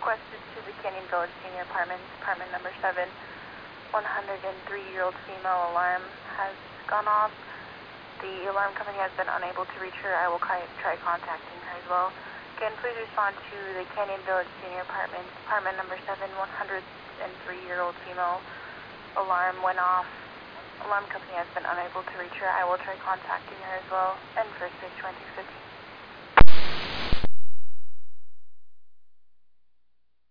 requested to the Canyon Village Senior Apartments, apartment number 7. 103-year-old female alarm has gone off. The alarm company has been unable to reach her. I will try contacting her as well. Again, please respond to the Canyon Village Senior Apartments, apartment number 7. 103-year-old female alarm went off. Alarm company has been unable to reach her. I will try contacting her as well. And first 6 2015.